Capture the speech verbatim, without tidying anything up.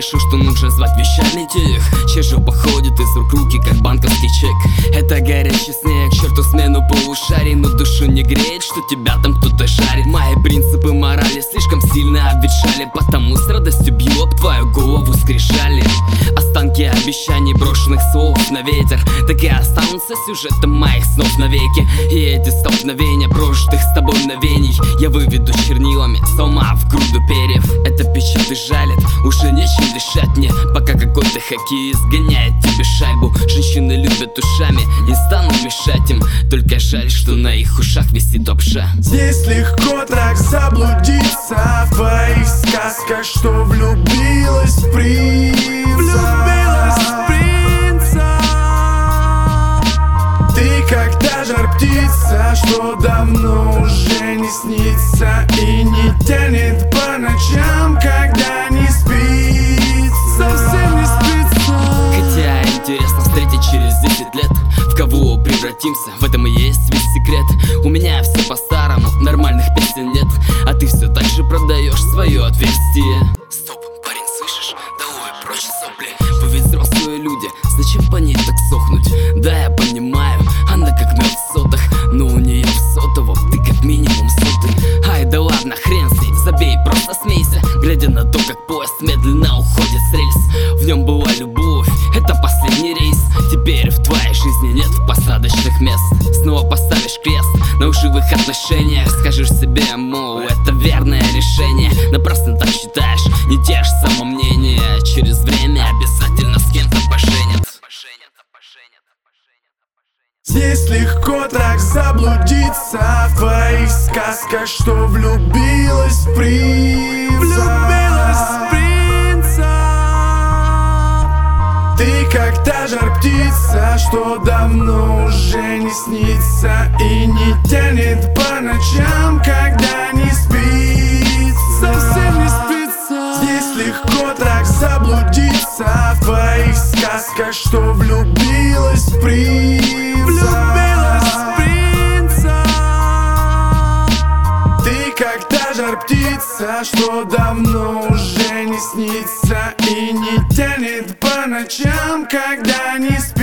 решил, что нужно звать вещами тех, чья жопа ходит из рук руки, как банковский чек. Это горячий снег, черту смену полушарий, но душу не греет, что тебя там кто-то жарит. Мои принципы морали слишком сильно обветшали, потому с радостью бью об твою голову скрижали. Останки обещаний, брошенных слов на ветер, так и останутся сюжетом моих снов навеки. И эти столкновения прожитых с тобой мгновений я выведу чернилами с ума в груду перьев. Это печаль и жалит, уже нечем дышать мне, пока какой-то хоккеист гоняет тебе шайбу. Женщины любят ушами, не стану мешать им, только жаль, что на их ушах висит обша. Здесь легко так заблудиться в твоих сказках, что влюбилась в принца. Влюбилась в принца. Ты как та жар птица, что давно уже не снится и не тянет по ночам, когда не спится. Совсем не спится. Хотя интересно встретить через десять лет, в кого превратимся, в этом и есть весь секрет. У меня все по-старому, нормальных песен нет, а ты все так же продаешь свое отверстие. Стоп, парень, слышишь? Долой, прочь сопли. Вы ведь взрослые люди, зачем по ней так сохнуть? Да, я понимаю, она как мед в сотах, но у нее в сотовом ты как минимум сотый. Ай, да ладно, хрен с ней, забей, просто смейся, глядя на то, как поезд медленно уходит с рельс. В нем была любовь, это последний рейс. Теперь в твоей жизни нет посадочных мест. Снова поставишь крест на лживых отношениях, скажешь себе, мол, это верное решение. Напрасно так считаешь, не те же самомнения. Через время обязательно с кем-то поженят. Здесь легко так заблудиться в твоих сказках, что влюбилась в принца. Влюбилась в принца. Ты как та жар птица, что давно уже не снится и не тянет по ночам, когда не спится. Совсем не спится. Здесь легко так заблудиться в твоих сказках, что влюбилась в принца. Влюбилась в принца. Ты как та жар птица, что давно уже не снится и не тянет по ночам, когда не спится.